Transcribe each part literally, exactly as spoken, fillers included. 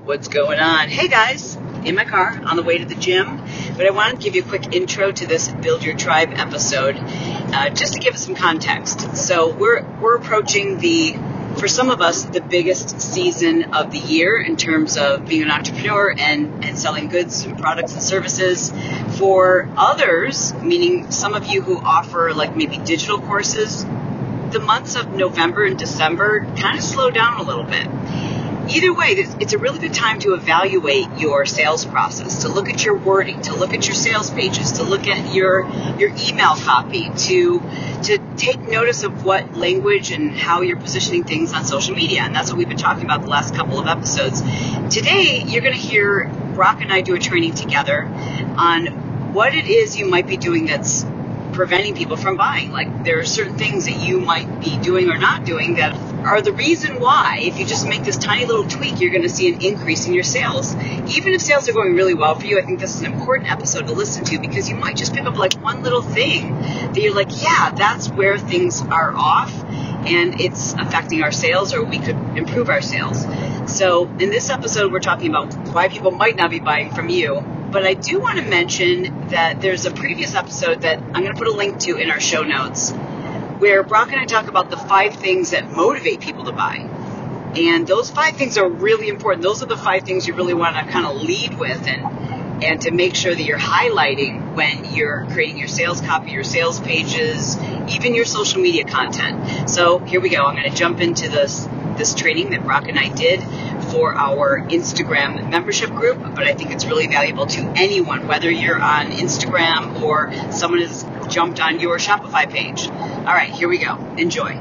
What's going on? Hey guys, in my car on the way to the gym, but I wanted to give you a quick intro to this Build Your Tribe episode, uh, just to give it some context. So we're we're approaching the, for some of us, the biggest season of the year in terms of being an entrepreneur and, and selling goods and products and services. For others, meaning some of you who offer like maybe digital courses, the months of November and December kind of slow down a little bit. Either way, it's a really good time to evaluate your sales process, to look at your wording, to look at your sales pages, to look at your your email copy, to to take notice of what language and how you're positioning things on social media. And that's what we've been talking about the last couple of episodes. Today, you're going to hear Brock and I do a training together on what it is you might be doing that's preventing people from buying. Like, there are certain things that you might be doing or not doing that are the reason why, if you just make this tiny little tweak, you're going to see an increase in your sales. Even if sales are going really well for you, I think this is an important episode to listen to, because you might just pick up like one little thing that you're like, yeah, that's where things are off and it's affecting our sales, or we could improve our sales. So in this episode, we're talking about why people might not be buying from you. But I do want to mention that there's a previous episode that I'm going to put a link to in our show notes, where Brock and I talk about the five things that motivate people to buy. And those five things are really important. Those are the five things you really want to kind of lead with and and to make sure that you're highlighting when you're creating your sales copy, your sales pages, even your social media content. So here we go. I'm going to jump into this this training that Brock and I did for our Instagram membership group, but I think it's really valuable to anyone, whether you're on Instagram or someone has jumped on your Shopify page. All right, here we go. Enjoy.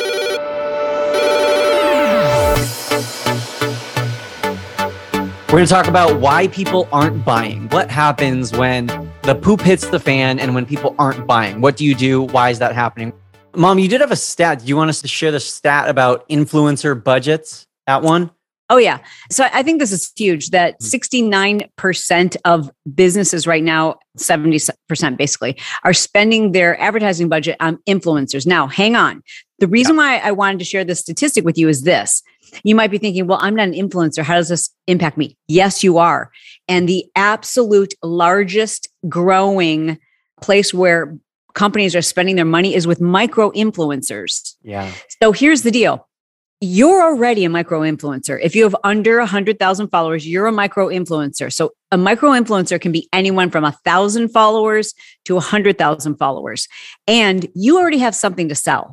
We're going to talk about why people aren't buying. What happens when the poop hits the fan and when people aren't buying? What do you do? Why is that happening? Mom, you did have a stat. Do you want us to share the stat about influencer budgets? That one? Oh, yeah. So I think this is huge, that sixty-nine percent of businesses right now, seventy percent basically, are spending their advertising budget on influencers. Now, hang on. The reason yeah. why I wanted to share this statistic with you is this. You might be thinking, well, I'm not an influencer. How does this impact me? Yes, you are. And the absolute largest growing place where companies are spending their money is with micro influencers. Yeah. So here's the deal. You're already a micro influencer. If you have under one hundred thousand followers, you're a micro influencer. So a micro influencer can be anyone from one thousand followers to one hundred thousand followers. And you already have something to sell.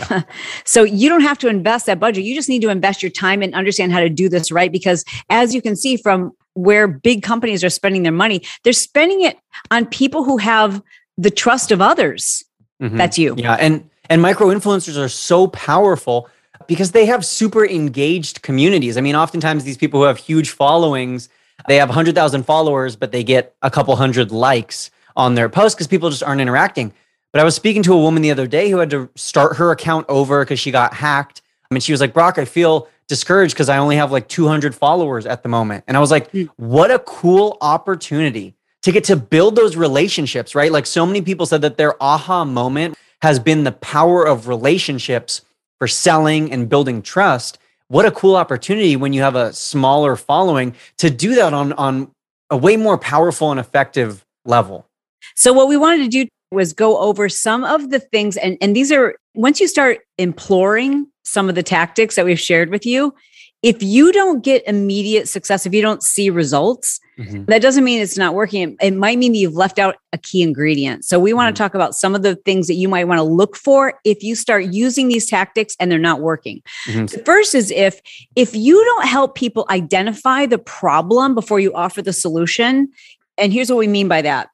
So you don't have to invest that budget. You just need to invest your time and understand how to do this right. Because as you can see from where big companies are spending their money, they're spending it on people who have the trust of others. Mm-hmm. That's you. Yeah. And, and micro influencers are so powerful because they have super engaged communities. I mean, oftentimes these people who have huge followings, they have one hundred thousand followers, but they get a couple hundred likes on their posts because people just aren't interacting. But I was speaking to a woman the other day who had to start her account over because she got hacked. I mean, she was like, Brock, I feel discouraged because I only have like two hundred followers at the moment. And I was like, mm. what a cool opportunity to get to build those relationships, right? Like, so many people said that their aha moment has been the power of relationships for selling and building trust. What a cool opportunity when you have a smaller following to do that on, on a way more powerful and effective level. So what we wanted to do was go over some of the things. And, and these are, once you start imploring some of the tactics that we've shared with you, if you don't get immediate success, if you don't see results, mm-hmm. that doesn't mean it's not working. It might mean that you've left out a key ingredient. So we want mm-hmm. to talk about some of the things that you might want to look for if you start using these tactics and they're not working. Mm-hmm. The first is if, if you don't help people identify the problem before you offer the solution. And here's what we mean by that.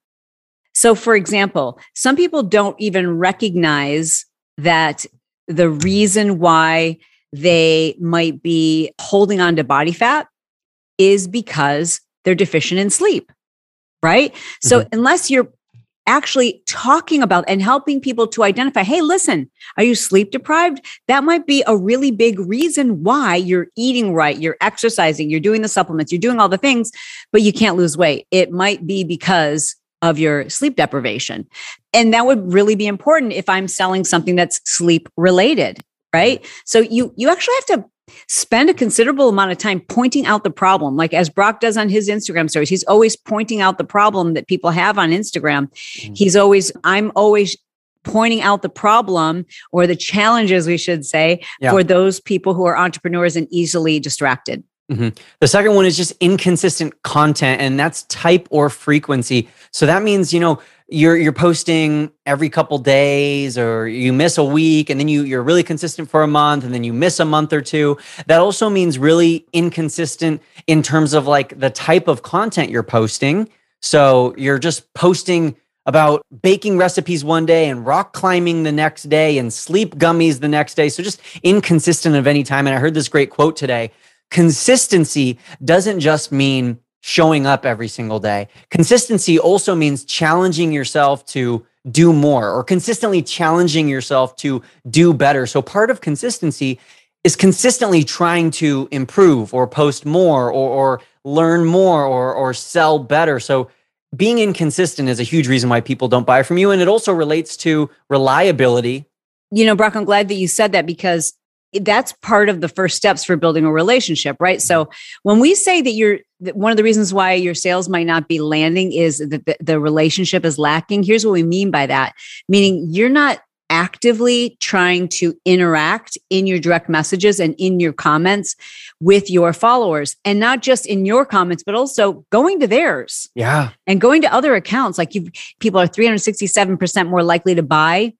So for example, some people don't even recognize that the reason why they might be holding on to body fat is because they're deficient in sleep, right? Mm-hmm. So unless you're actually talking about and helping people to identify, hey, listen, are you sleep deprived? That might be a really big reason why you're eating right, you're exercising, you're doing the supplements, you're doing all the things, but you can't lose weight. It might be because of your sleep deprivation. And that would really be important if I'm selling something that's sleep related, right? So you you actually have to spend a considerable amount of time pointing out the problem. Like as Brock does on his Instagram stories, he's always pointing out the problem that people have on Instagram. Mm-hmm. He's always, I'm always pointing out the problem or the challenges, we should say, yeah. for those people who are entrepreneurs and easily distracted. Mm-hmm. The second one is just inconsistent content, and that's type or frequency. So that means, you know, you're you're posting every couple days, or you miss a week, and then you you're really consistent for a month, and then you miss a month or two. That also means really inconsistent in terms of like the type of content you're posting. So you're just posting about baking recipes one day and rock climbing the next day and sleep gummies the next day. So just inconsistent of any time. And I heard this great quote today. Consistency doesn't just mean showing up every single day. Consistency also means challenging yourself to do more, or consistently challenging yourself to do better. So part of consistency is consistently trying to improve or post more or, or learn more or, or sell better. So being inconsistent is a huge reason why people don't buy from you. And it also relates to reliability. You know, Brock, I'm glad that you said that, because that's part of the first steps for building a relationship, right? So when we say that you're, that one of the reasons why your sales might not be landing is that the, the relationship is lacking. Here's what we mean by that. Meaning you're not actively trying to interact in your direct messages and in your comments with your followers, and not just in your comments, but also going to theirs. Yeah. And going to other accounts. Like you, people are three hundred sixty-seven percent more likely to buy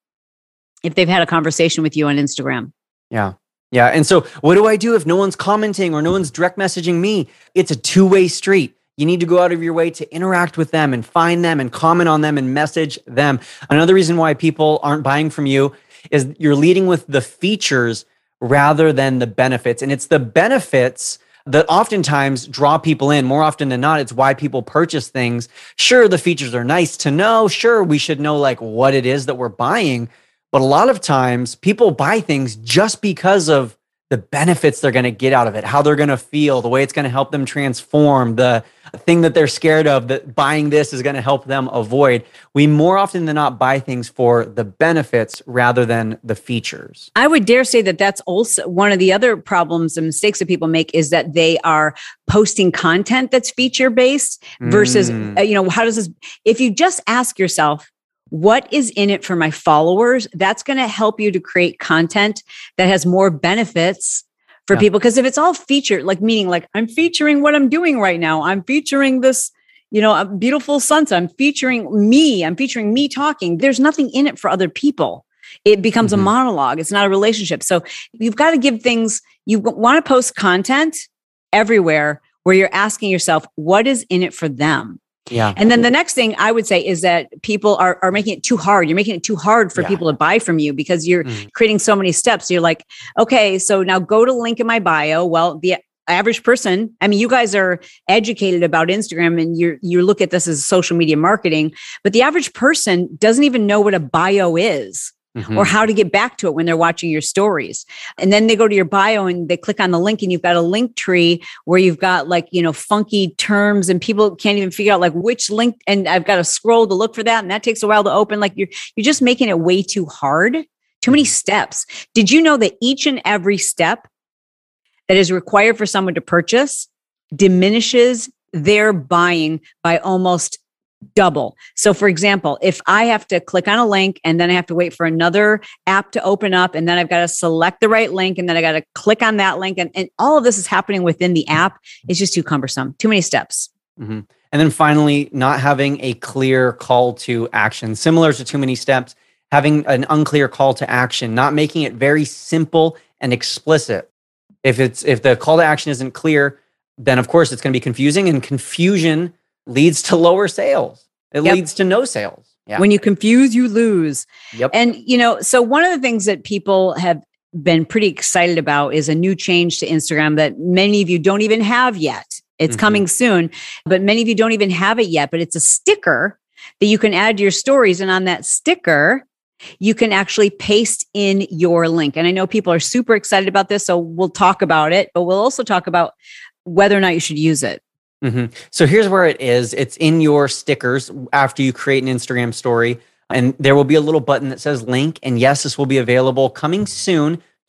if they've had a conversation with you on Instagram. Yeah. Yeah. And so what do I do if no one's commenting or no one's direct messaging me? It's a two-way street. You need to go out of your way to interact with them and find them and comment on them and message them. Another reason why people aren't buying from you is you're leading with the features rather than the benefits. And it's the benefits that oftentimes draw people in. More often than not, it's why people purchase things. Sure, the features are nice to know. Sure, we should know like what it is that we're buying. But a lot of times people buy things just because of the benefits they're going to get out of it, how they're going to feel, the way it's going to help them transform, the thing that they're scared of that buying this is going to help them avoid. We more often than not buy things for the benefits rather than the features. I would dare say that that's also one of the other problems and mistakes that people make, is that they are posting content that's feature based versus, mm. uh, you know, how does this, if you just ask yourself, what is in it for my followers? That's going to help you to create content that has more benefits for yeah. people. Because if it's all featured, like meaning like I'm featuring what I'm doing right now, I'm featuring this, you know, a beautiful sunset, I'm featuring me, I'm featuring me talking. There's nothing in it for other people. It becomes mm-hmm. a monologue. It's not a relationship. So you've got to give things, you want to post content everywhere where you're asking yourself, what is in it for them? Yeah. And then the next thing I would say is that people are, are making it too hard. You're making it too hard for yeah. people to buy from you because you're mm. creating so many steps. You're like, okay, so now go to link in my bio. Well, the average person, I mean, you guys are educated about Instagram and you you look at this as social media marketing, but the average person doesn't even know what a bio is. Mm-hmm. Or how to get back to it when they're watching your stories. And then they go to your bio and they click on the link and you've got a link tree where you've got like, you know, funky terms and people can't even figure out like which link. And I've got to scroll to look for that. And that takes a while to open. Like you're, you're just making it way too hard, too many steps. Did you know that each and every step that is required for someone to purchase diminishes their buying by almost double? So for example, if I have to click on a link and then I have to wait for another app to open up and then I've got to select the right link and then I got to click on that link and, and all of this is happening within the app, it's just too cumbersome, too many steps. Mm-hmm. And then finally, not having a clear call to action, similar to too many steps, having an unclear call to action, not making it very simple and explicit. If it's if the call to action isn't clear, then of course it's going to be confusing, and confusion leads to lower sales. It yep. leads to no sales. Yeah. When you confuse, you lose. Yep. And, you know, so one of the things that people have been pretty excited about is a new change to Instagram that many of you don't even have yet. It's mm-hmm. coming soon, but many of you don't even have it yet, but it's a sticker that you can add to your stories. And on that sticker, you can actually paste in your link. And I know people are super excited about this, so we'll talk about it, but we'll also talk about whether or not you should use it. Mm-hmm. So here's where it is. It's in your stickers after you create an Instagram story. And there will be a little button that says link. And yes, this will be available coming soon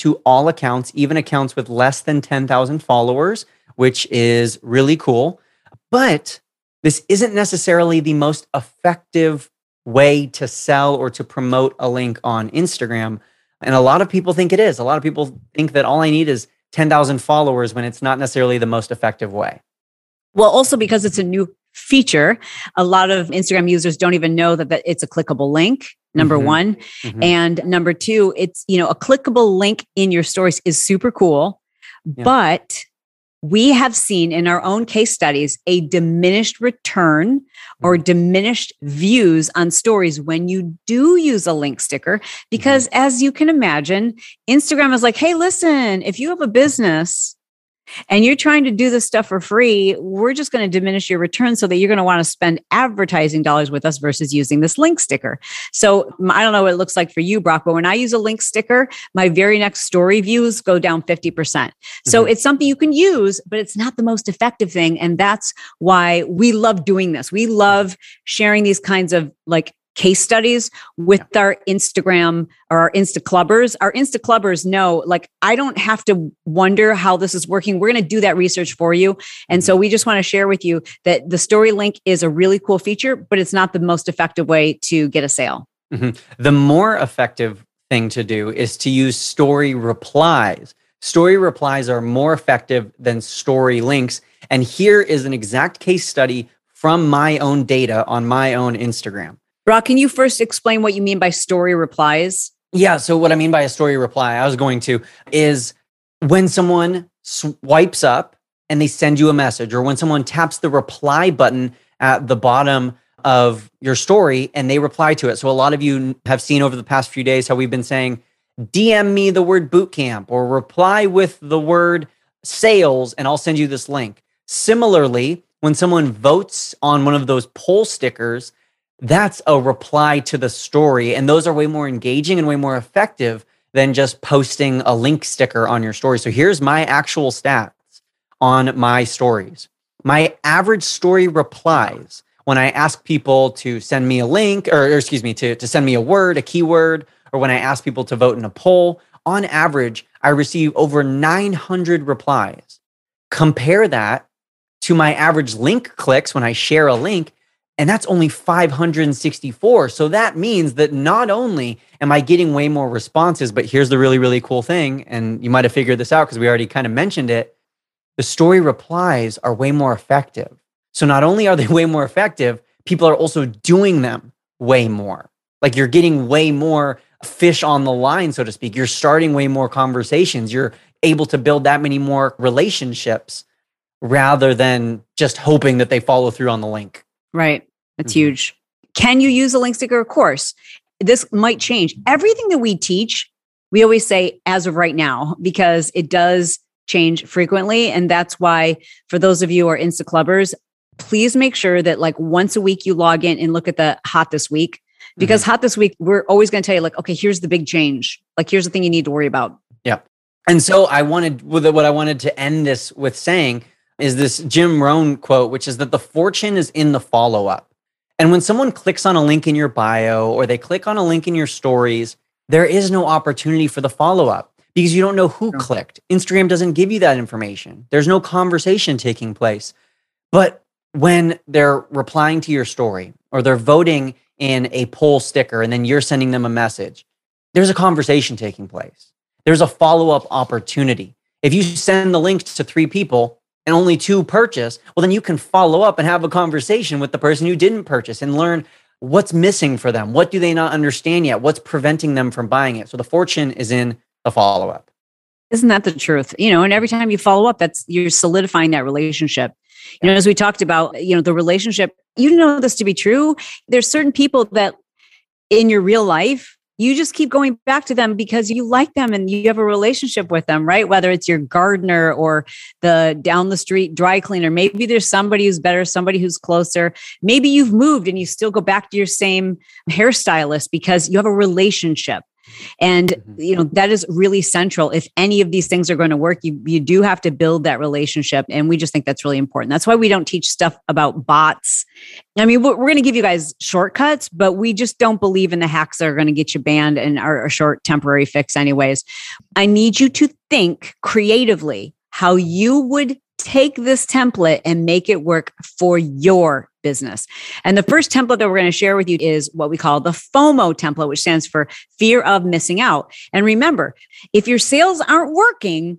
to all accounts, even accounts with less than ten thousand followers, which is really cool. But this isn't necessarily the most effective way to sell or to promote a link on Instagram. And a lot of people think it is. A lot of people think that all I need is ten thousand followers when it's not necessarily the most effective way. Well, also because it's a new feature, a lot of Instagram users don't even know that, that it's a clickable link, number mm-hmm. one. Mm-hmm. And number two, it's, you know, a clickable link in your stories is super cool, yeah. but we have seen in our own case studies a diminished return or diminished views on stories when you do use a link sticker, because mm-hmm. as you can imagine, Instagram is like, hey, listen, if you have a business and you're trying to do this stuff for free, we're just going to diminish your return so that you're going to want to spend advertising dollars with us versus using this link sticker. So I don't know what it looks like for you, Brock, but when I use a link sticker, my very next story views go down fifty percent. So mm-hmm. it's something you can use, but it's not the most effective thing. And that's why we love doing this. We love sharing these kinds of like case studies with yeah. our Instagram or our Insta Clubbers. Our Insta Clubbers know, like, I don't have to wonder how this is working. We're going to do that research for you. And so we just want to share with you that the story link is a really cool feature, but it's not the most effective way to get a sale. Mm-hmm. The more effective thing to do is to use story replies. Story replies are more effective than story links. And here is an exact case study from my own data on my own Instagram. Brock, can you first explain what you mean by story replies? Yeah. So what I mean by a story reply, I was going to, is when someone swipes up and they send you a message, or when someone taps the reply button at the bottom of your story and they reply to it. So a lot of you have seen over the past few days how we've been saying, D M me the word bootcamp or reply with the word sales and I'll send you this link. Similarly, when someone votes on one of those poll stickers, that's a reply to the story. And those are way more engaging and way more effective than just posting a link sticker on your story. So here's my actual stats on my stories. My average story replies when I ask people to send me a link, or, or excuse me, to, to send me a word, a keyword, or when I ask people to vote in a poll, on average, I receive over nine hundred replies. Compare that to my average link clicks when I share a link, and that's only five hundred sixty-four. So that means that not only am I getting way more responses, but here's the really, really cool thing. And you might have figured this out because we already kind of mentioned it. The story replies are way more effective. So not only are they way more effective, people are also doing them way more. Like you're getting way more fish on the line, so to speak. You're starting way more conversations. You're able to build that many more relationships rather than just hoping that they follow through on the link. Right. That's mm-hmm. huge. Can you use a link sticker? Of course. This might change. Everything that we teach, we always say as of right now, because it does change frequently. And that's why for those of you who are Insta Clubbers, please make sure that like once a week you log in and look at the hot this week, because mm-hmm. hot this week, we're always going to tell you like, okay, here's the big change. Like, here's the thing you need to worry about. Yeah. And so I wanted, what I wanted to end this with saying is this Jim Rohn quote, which is that the fortune is in the follow-up. And when someone clicks on a link in your bio or they click on a link in your stories, there is no opportunity for the follow-up because you don't know who clicked. Instagram doesn't give you that information. There's no conversation taking place. But when they're replying to your story or they're voting in a poll sticker and then you're sending them a message, there's a conversation taking place. There's a follow-up opportunity. If you send the link to three people and only two purchase, well, then you can follow up and have a conversation with the person who didn't purchase and learn what's missing for them. What do they not understand yet? What's preventing them from buying it? So the fortune is in the follow-up. Isn't that the truth? You know, and every time you follow up, that's you're solidifying that relationship. You know, as we talked about, you know, the relationship, you know this to be true. There's certain people that in your real life, you just keep going back to them because you like them and you have a relationship with them, right? Whether it's your gardener or the down the street dry cleaner. Maybe there's somebody who's better, somebody who's closer. Maybe you've moved and you still go back to your same hairstylist because you have a relationship. And, Mhm. you know, that is really central. If any of these things are going to work, you, you do have to build that relationship. And we just think that's really important. That's why we don't teach stuff about bots. I mean, we're, we're going to give you guys shortcuts, but we just don't believe in the hacks that are going to get you banned and are a short temporary fix anyways. I need you to think creatively how you would take this template and make it work for your business. And the first template that we're going to share with you is what we call the FOMO template, which stands for fear of missing out. And remember, if your sales aren't working,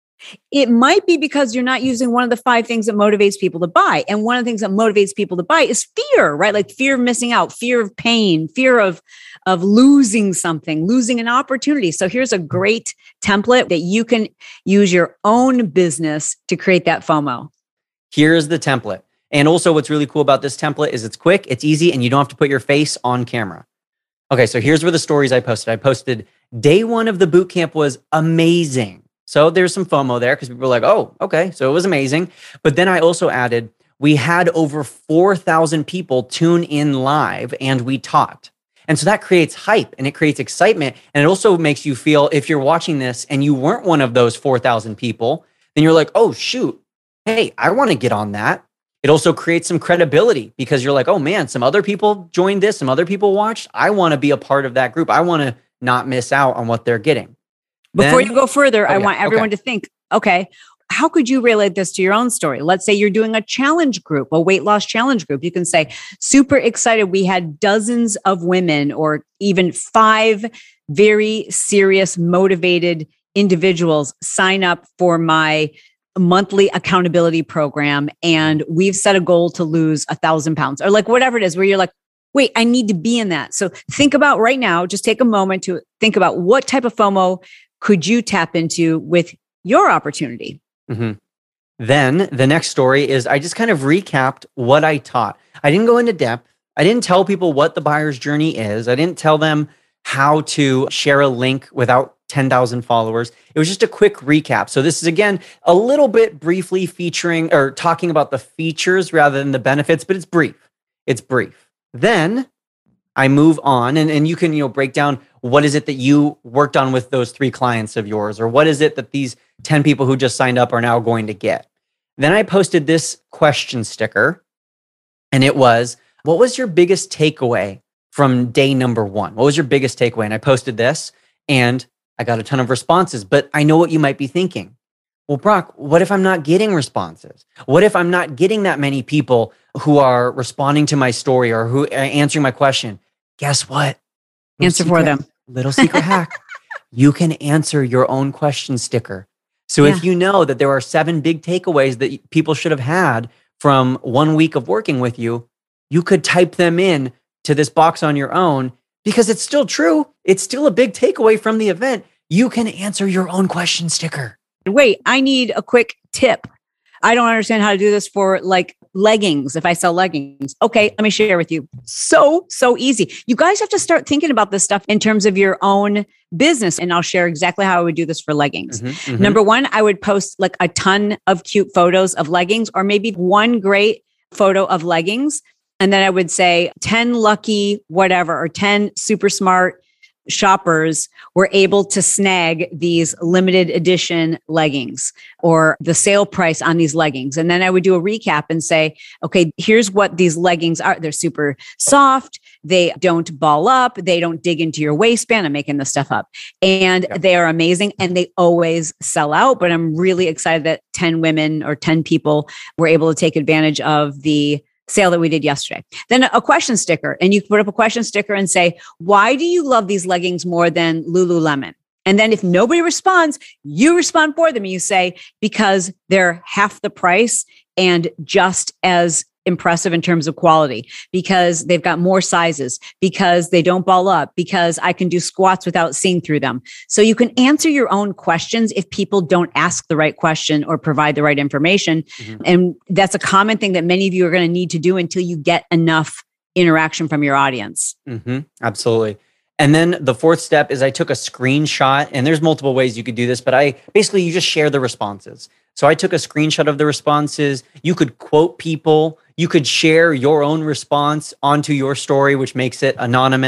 it might be because you're not using one of the five things that motivates people to buy. And one of the things that motivates people to buy is fear, right? Like fear of missing out, fear of pain, fear of, of losing something, losing an opportunity. So here's a great template that you can use your own business to create that FOMO. Here's the template. And also what's really cool about this template is it's quick, it's easy, and you don't have to put your face on camera. Okay, so here's where the stories I posted. I posted day one of the boot camp was amazing. So there's some FOMO there because people were like, oh, okay, so it was amazing. But then I also added, we had over four thousand people tune in live and we taught. And so that creates hype and it creates excitement. And it also makes you feel, if you're watching this and you weren't one of those four thousand people, then you're like, oh, shoot, hey, I want to get on that. It also creates some credibility because you're like, oh man, some other people joined this, some other people watched. I want to be a part of that group. I want to not miss out on what they're getting. Before Then, you go further, oh, I yeah, want everyone okay. to think, okay, how could you relate this to your own story? Let's say you're doing a challenge group, a weight loss challenge group. You can say, super excited. We had dozens of women or even five very serious, motivated individuals sign up for my monthly accountability program. And we've set a goal to lose a thousand pounds or like whatever it is where you're like, wait, I need to be in that. So think about right now, just take a moment to think about what type of FOMO could you tap into with your opportunity? Mm-hmm. Then the next story is I just kind of recapped what I taught. I didn't go into depth. I didn't tell people what the buyer's journey is. I didn't tell them how to share a link without ten thousand followers. It was just a quick recap. So this is, again, a little bit briefly featuring or talking about the features rather than the benefits, but it's brief. It's brief. Then I move on and, and you can, you know, break down what is it that you worked on with those three clients of yours, or what is it that these ten people who just signed up are now going to get. Then I posted this question sticker and it was, what was your biggest takeaway from day number one? What was your biggest takeaway? And I posted this and I got a ton of responses, but I know what you might be thinking. Well, Brock, what if I'm not getting responses? What if I'm not getting that many people who are responding to my story or who are answering my question? Guess what? Little Answer secret, for them. Little secret hack. You can answer your own question sticker. So Yeah. if you know that there are seven big takeaways that people should have had from one week of working with you, you could type them in to this box on your own because it's still true. It's still a big takeaway from the event. You can answer your own question sticker. Wait, I need a quick tip. I don't understand how to do this for like leggings. If I sell leggings, okay, let me share with you. So, so easy. You guys have to start thinking about this stuff in terms of your own business. And I'll share exactly how I would do this for leggings. Mm-hmm, mm-hmm. Number one, I would post like a ton of cute photos of leggings or maybe one great photo of leggings. And then I would say ten lucky, whatever, or ten super smart shoppers were able to snag these limited edition leggings or the sale price on these leggings. And then I would do a recap and say, okay, here's what these leggings are. They're super soft. They don't ball up. They don't dig into your waistband. I'm making this stuff up. And Yeah. they are amazing and they always sell out. But I'm really excited that ten women or ten people were able to take advantage of the sale that we did yesterday. Then a question sticker, and you put up a question sticker and say, why do you love these leggings more than Lululemon? And then if nobody responds, you respond for them and you say, because they're half the price and just as impressive in terms of quality, because they've got more sizes, because they don't ball up, because I can do squats without seeing through them. So you can answer your own questions if people don't ask the right question or provide the right information. Mm-hmm. And that's a common thing that many of you are going to need to do until you get enough interaction from your audience. Mm-hmm. Absolutely. And then the fourth step is I took a screenshot, and there's multiple ways you could do this, but I basically, you just share the responses. So I took a screenshot of the responses. You could quote people. You could share your own response onto your story, which makes it anonymous.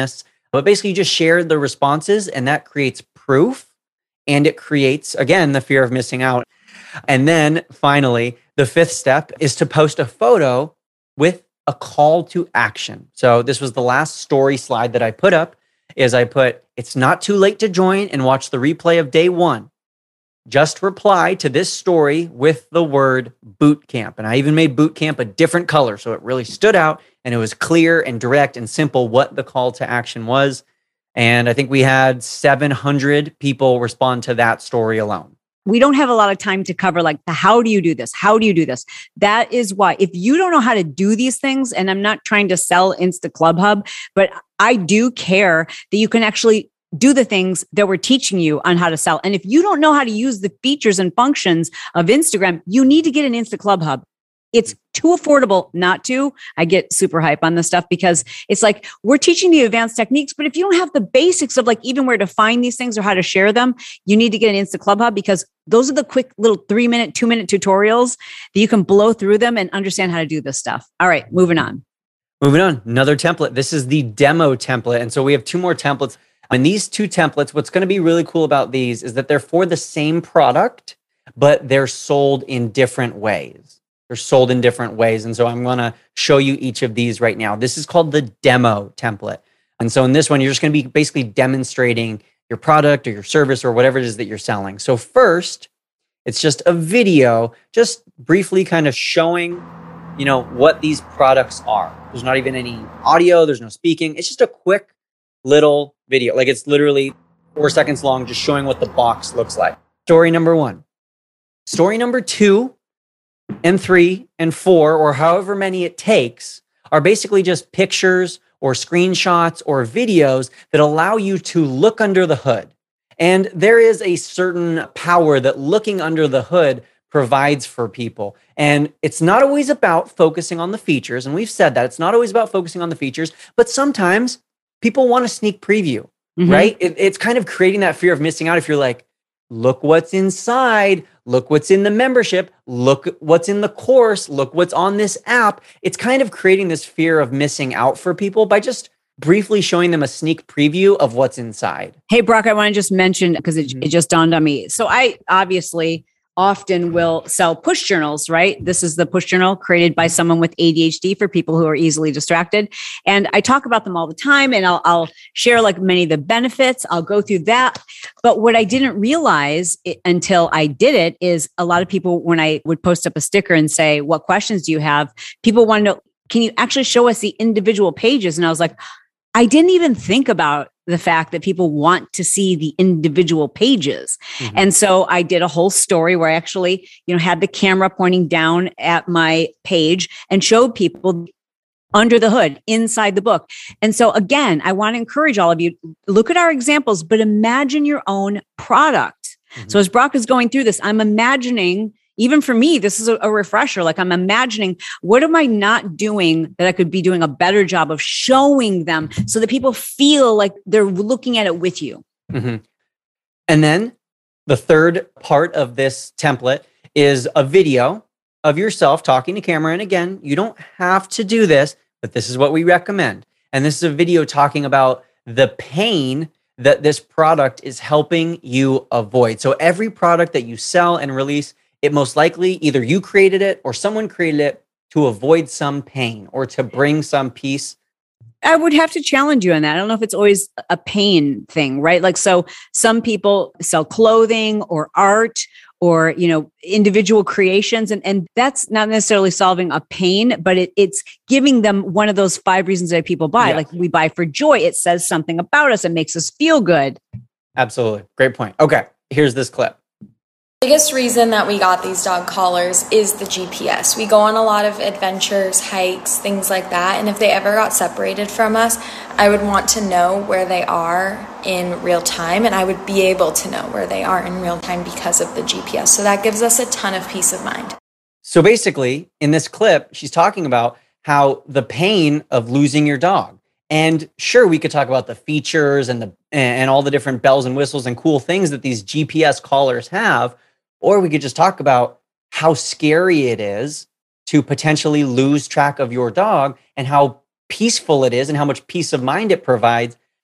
But basically, you just share the responses, and that creates proof. And it creates, again, the fear of missing out. And then finally, the fifth step is to post a photo with a call to action. So this was the last story slide that I put up, is I put, it's not too late to join and watch the replay of day one. Just reply to this story with the word boot camp. And I even made boot camp a different color, so it really stood out and it was clear and direct and simple what the call to action was. And I think we had seven hundred people respond to that story alone. We don't have a lot of time to cover like the how do you do this? How do you do this? That is why if you don't know how to do these things, and I'm not trying to sell Insta Club Hub, but I do care that you can actually do the things that we're teaching you on how to sell. And if you don't know how to use the features and functions of Instagram, you need to get an Insta Club Hub. It's too affordable not to. I get super hype on this stuff because it's like we're teaching the advanced techniques, but if you don't have the basics of like even where to find these things or how to share them, you need to get an Insta Club Hub because those are the quick little three minute, two minute tutorials that you can blow through them and understand how to do this stuff. All right, moving on. Moving on, another template. This is the demo template. And so we have two more templates. And these two templates, what's going to be really cool about these is that they're for the same product, but they're sold in different ways. They're sold in different ways. And so I'm going to show you each of these right now. This is called the demo template. And so in this one, you're just going to be basically demonstrating your product or your service or whatever it is that you're selling. So first, it's just a video, just briefly kind of showing, you know, what these products are. There's not even any audio. There's no speaking. It's just a quick little video. Like it's literally four seconds long, just showing what the box looks like. Story number one. Story number two and three and four, or however many it takes, are basically just pictures or screenshots or videos that allow you to look under the hood. And there is a certain power that looking under the hood provides for people. And it's not always about focusing on the features. And we've said that it's not always about focusing on the features, but sometimes people want a sneak preview, mm-hmm. right? It, it's kind of creating that fear of missing out. If you're like, look what's inside, look what's in the membership, look what's in the course, look what's on this app. It's kind of creating this fear of missing out for people by just briefly showing them a sneak preview of what's inside. Hey, Brock, I want to just mention, because it, it just dawned on me. So I obviously often will sell push journals, right? This is the push journal created by someone with A D H D for people who are easily distracted. And I talk about them all the time, and I'll, I'll share like many of the benefits. I'll go through that. But what I didn't realize it, until I did it is a lot of people, when I would post up a sticker and say, what questions do you have? People want to know, can you actually show us the individual pages? And I was like, I didn't even think about the fact that people want to see the individual pages. Mm-hmm. And so I did a whole story where I actually, you know, had the camera pointing down at my page and showed people under the hood, inside the book. And so again, I want to encourage all of you, look at our examples, but imagine your own product. Mm-hmm. So as Brock is going through this, I'm imagining, even for me, this is a, a refresher. Like I'm imagining, what am I not doing that I could be doing a better job of showing them so that people feel like they're looking at it with you. Mm-hmm. And then the third part of this template is a video of yourself talking to camera. And again, you don't have to do this, but this is what we recommend. And this is a video talking about the pain that this product is helping you avoid. So every product that you sell and release, it most likely either you created it or someone created it to avoid some pain or to bring some peace. I would have to challenge you on that. I don't know if it's always a pain thing, right? Like, so some people sell clothing or art or, you know, individual creations. And, and that's not necessarily solving a pain, but it, it's giving them one of those five reasons that people buy. Yeah. Like we buy for joy. It says something about us. It makes us feel good. Absolutely. Great point. Okay. Here's this clip. The biggest reason that we got these dog collars is the G P S. We go on a lot of adventures, hikes, things like that. And if they ever got separated from us, I would want to know where they are in real time. And I would be able to know where they are in real time because of the G P S. So that gives us a ton of peace of mind. So basically, in this clip, she's talking about how the pain of losing your dog. And sure, we could talk about the features and the and all the different bells and whistles and cool things that these G P S collars have. Or we could just talk about how scary it is to potentially lose track of your dog and how peaceful it is and how much peace of mind it provides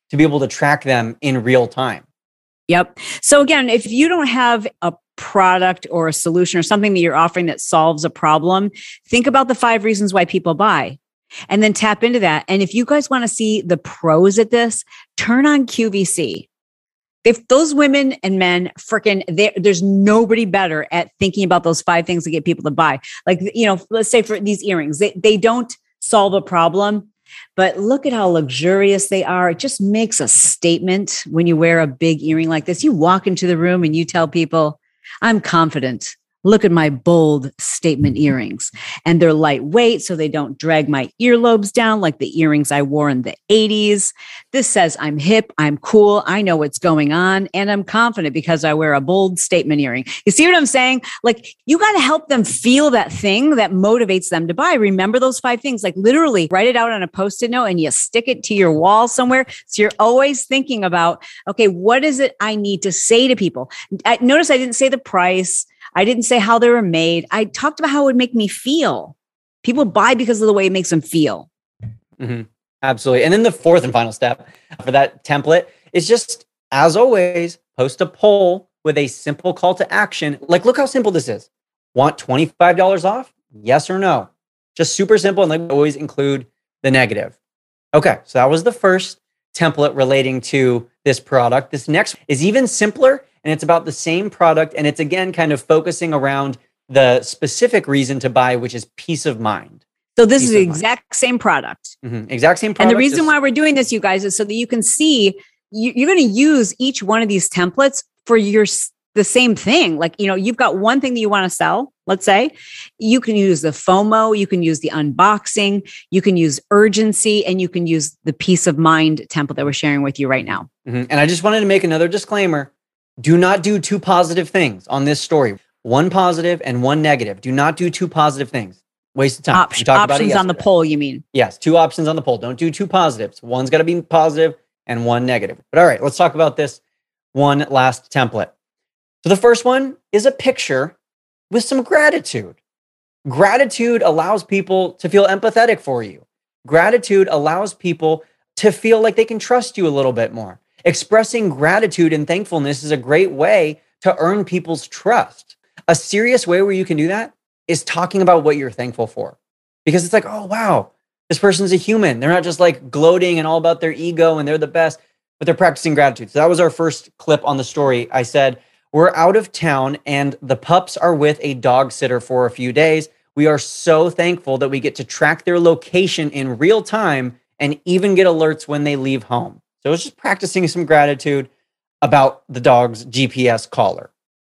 to be able to track them in real time. Yep. So again, if you don't have a product or a solution or something that you're offering that solves a problem, think about the five reasons why people buy and then tap into that. And if you guys want to see the pros at this, turn on Q V C. If those women and men freaking, there's nobody better at thinking about those five things to get people to buy. Like, you know, let's say for these earrings, they, they don't solve a problem, but look at how luxurious they are. It just makes a statement when you wear a big earring like this. You walk into the room and you tell people, I'm confident. Look at my bold statement earrings. And they're lightweight, so they don't drag my earlobes down like the earrings I wore in the eighties. This says I'm hip, I'm cool, I know what's going on, and I'm confident because I wear a bold statement earring. You see what I'm saying? Like, you got to help them feel that thing that motivates them to buy. Remember those five things, like literally write it out on a Post-it note and you stick it to your wall somewhere. So you're always thinking about, okay, what is it I need to say to people? I, notice I didn't say the price. I didn't say how they were made. I talked about how it would make me feel. People buy because of the way it makes them feel. Mm-hmm. Absolutely. And then the fourth and final step for that template is just, as always, post a poll with a simple call to action. Like, look how simple this is. Want twenty-five dollars off? Yes or no? Just super simple. And like always include the negative. Okay. So that was the first template relating to this product. This next is even simpler. And it's about the same product. And it's, again, kind of focusing around the specific reason to buy, which is peace of mind. So this peace is the exact mind. same product. Mm-hmm. Exact same product. And the reason just, why we're doing this, you guys, is so that you can see, you, you're going to use each one of these templates for your the same thing. Like, you know, you've got one thing that you want to sell, let's say. You can use the FOMO, you can use the unboxing, you can use urgency, and you can use the peace of mind template that we're sharing with you right now. Mm-hmm. And I just wanted to make another disclaimer. Do not do two positive things on this story. One positive and one negative. Do not do two positive things. Waste of time. Op- options on the poll, you mean? Yes, two options on the poll. Don't do two positives. One's got to be positive and one negative. But all right, let's talk about this one last template. So the first one is a picture with some gratitude. Gratitude allows people to feel empathetic for you. Gratitude allows people to feel like they can trust you a little bit more. Expressing gratitude and thankfulness is a great way to earn people's trust. A serious way where you can do that is talking about what you're thankful for. Because it's like, oh, wow, this person's a human. They're not just like gloating and all about their ego and they're the best, but they're practicing gratitude. So that was our first clip on the story. I said, we're out of town and the pups are with a dog sitter for a few days. We are so thankful that we get to track their location in real time and even get alerts when they leave home. So it's just practicing some gratitude about the dog's G P S collar.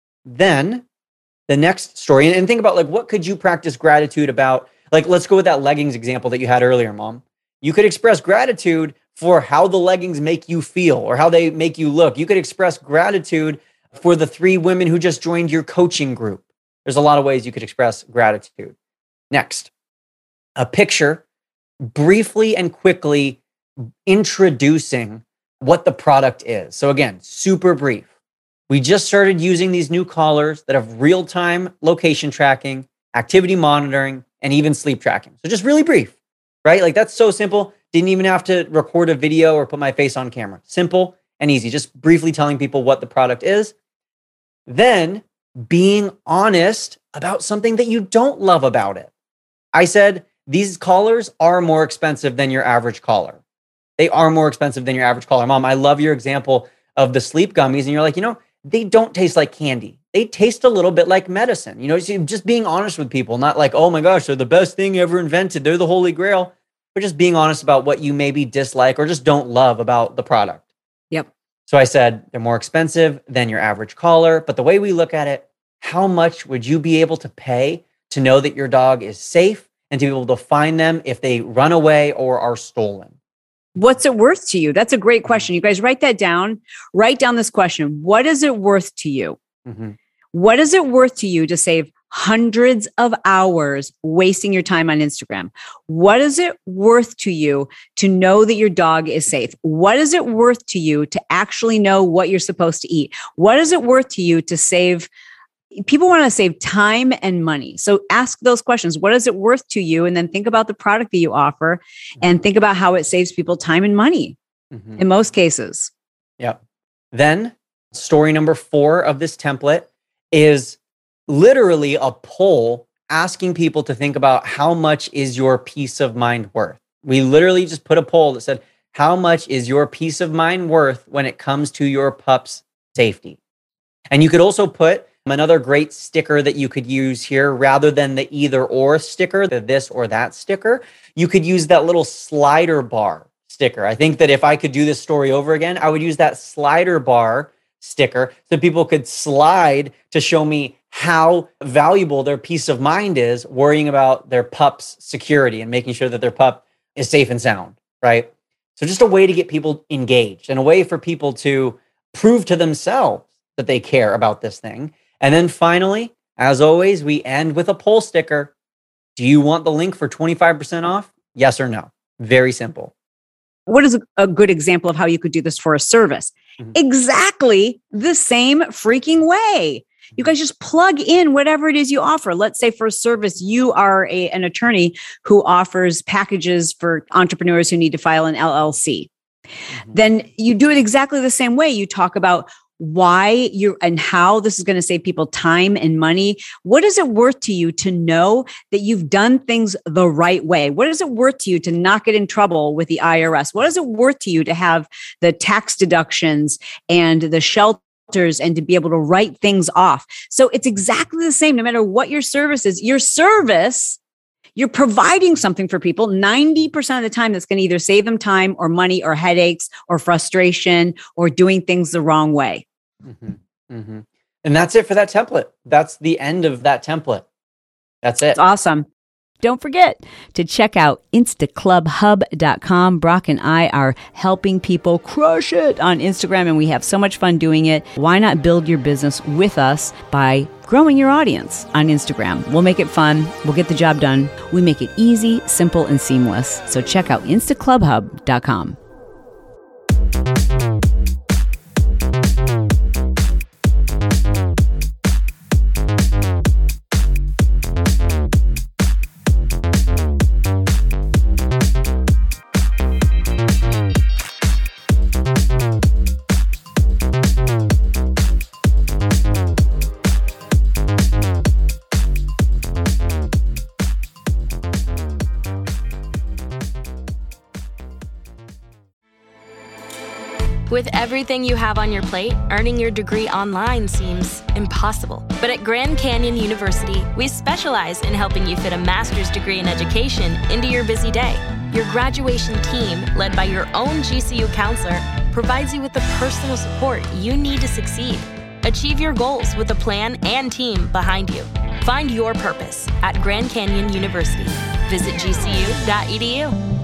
Then the next story, and think about like, what could you practice gratitude about? Like, let's go with that leggings example that you had earlier, Mom. You could express gratitude for how the leggings make you feel or how they make you look. You could express gratitude for the three women who just joined your coaching group. There's a lot of ways you could express gratitude. Next, a picture briefly and quickly introducing what the product is. So again, super brief. We just started using these new collars that have real-time location tracking, activity monitoring, and even sleep tracking. So just really brief, right? Like that's so simple. Didn't even have to record a video or put my face on camera. Simple and easy. Just briefly telling people what the product is. Then being honest about something that you don't love about it. I said, these collars are more expensive than your average collar. They are more expensive than your average collar. Mom, I love your example of the sleep gummies. And you're like, you know, they don't taste like candy. They taste a little bit like medicine. You know, just being honest with people, not like, oh my gosh, they're the best thing ever invented. They're the holy grail. But just being honest about what you maybe dislike or just don't love about the product. Yep. So I said, they're more expensive than your average collar. But the way we look at it, how much would you be able to pay to know that your dog is safe and to be able to find them if they run away or are stolen? What's it worth to you? That's a great question. You guys write that down. Write down this question. What is it worth to you? Mm-hmm. What is it worth to you to save hundreds of hours wasting your time on Instagram? What is it worth to you to know that your dog is safe? What is it worth to you to actually know what you're supposed to eat? What is it worth to you to save? People want to save time and money. So ask those questions. What is it worth to you? And then think about the product that you offer and think about how it saves people time and money. Mm-hmm. in most cases. Yep. Then story number four of this template is literally a poll asking people to think about how much is your peace of mind worth. We literally just put a poll that said, how much is your peace of mind worth when it comes to your pup's safety? And you could also put another great sticker that you could use here, rather than the either or sticker, the this or that sticker, you could use that little slider bar sticker. I think that if I could do this story over again, I would use that slider bar sticker so people could slide to show me how valuable their peace of mind is, worrying about their pup's security and making sure that their pup is safe and sound, right? So just a way to get people engaged and a way for people to prove to themselves that they care about this thing. And then finally, as always, we end with a poll sticker. Do you want the link for twenty-five percent off? Yes or no? Very simple. What is a, a good example of how you could do this for a service? Mm-hmm. Exactly the same freaking way. You guys just plug in whatever it is you offer. Let's say for a service, you are a, an attorney who offers packages for entrepreneurs who need to file an L L C. Mm-hmm. Then you do it exactly the same way. You talk about why you and how this is going to save people time and money. What is it worth to you to know that you've done things the right way? What is it worth to you to not get in trouble with the I R S? What is it worth to you to have the tax deductions and the shelters and to be able to write things off? So it's exactly the same, no matter what your service is. Your service, you're providing something for people ninety percent of the time that's going to either save them time or money or headaches or frustration or doing things the wrong way. Mm-hmm. Mm-hmm. And that's it for that template. That's the end of that template. That's it. It's awesome. Don't forget to check out insta club hub dot com. Brock and I are helping people crush it on Instagram, and we have so much fun doing it. Why not build your business with us by growing your audience on Instagram? We'll make it fun. We'll get the job done. We make it easy, simple, and seamless. So check out insta club hub dot com. With everything you have on your plate, earning your degree online seems impossible. But at Grand Canyon University, we specialize in helping you fit a master's degree in education into your busy day. Your graduation team, led by your own G C U counselor, provides you with the personal support you need to succeed. Achieve your goals with a plan and team behind you. Find your purpose at Grand Canyon University. Visit G C U dot E D U.